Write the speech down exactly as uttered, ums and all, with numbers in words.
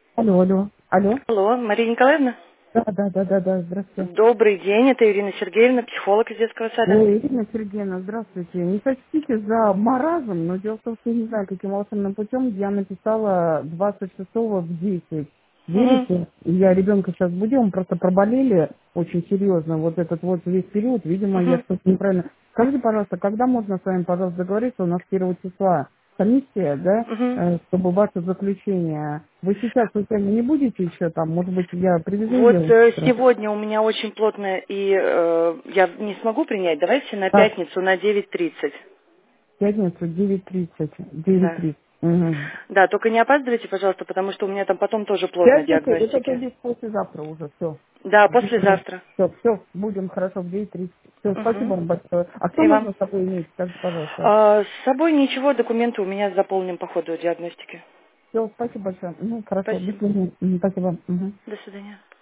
Алло, алло, алло. Алло, Мария Николаевна? Да, да, да, да, да, здравствуйте. Добрый день, это Ирина Сергеевна, психолог из детского сада. Ой, Ирина Сергеевна, здравствуйте. Не сочтите за маразм, но дело в том, что я не знаю, каким волшебным путем я написала двадцать шестого в десять. Мгм. Верите? И я ребенка сейчас будем, мы просто проболели очень серьезно вот этот вот весь период. Видимо, я Мгм. что-то неправильно. Скажите, пожалуйста, когда можно с вами, пожалуйста, договориться? У нас первого числа комиссия, да, Мгм. э, чтобы ваше заключение. Вы сейчас случайно не будете еще там? Может быть, я привезу Вот ее? э, сегодня у меня очень плотно, и э, я не смогу принять. Давайте на Так, пятницу на девять тридцать. в пятницу девять тридцать. девять Да. тридцать. Угу. Да, только не опаздывайте, пожалуйста, потому что у меня там потом тоже плотно Пятница, это то диагностики. есть послезавтра уже, все. Да, послезавтра. Все, все, будем хорошо в девять тридцать. Все, спасибо Мгм. вам большое. А что И вам. нужно с собой иметь, скажите, пожалуйста. А, с собой ничего, документы у меня заполним по ходу диагностики. Все, спасибо большое. Ну, хорошо, до Спасибо. свидания. Мгм, спасибо. Мгм. До свидания.